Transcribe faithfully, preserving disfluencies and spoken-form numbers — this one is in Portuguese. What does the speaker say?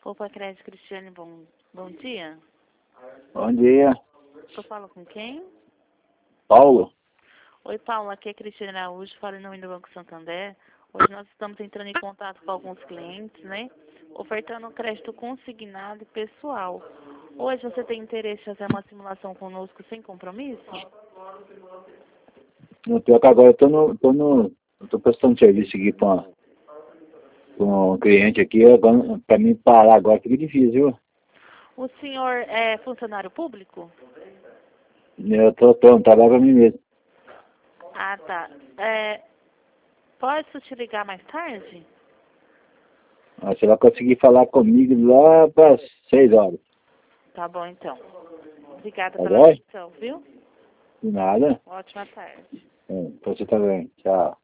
Opa, Crédito Cristiane, bom, bom dia. Bom dia, Eu falo com quem? Paulo. Oi, Paulo, aqui é Cristiane Araújo, falo em nome do Banco Santander. Hoje nós estamos entrando em contato com alguns clientes, né? Ofertando crédito consignado e pessoal. Hoje você tem interesse em fazer uma simulação conosco sem compromisso? No pior que agora eu tô no. tô no. Eu tô prestando serviço aqui para um cliente aqui, agora, pra mim parar agora fica difícil, viu? O senhor é funcionário público? Eu tô, tô, trabalho pra mim mesmo. Ah, tá. É, posso te ligar mais tarde? Ah, você vai conseguir falar comigo lá para seis horas. Tá bom, então. Obrigada Tá pela bom? atenção, viu? De nada. Ótima tarde. É, pra você também. Tchau.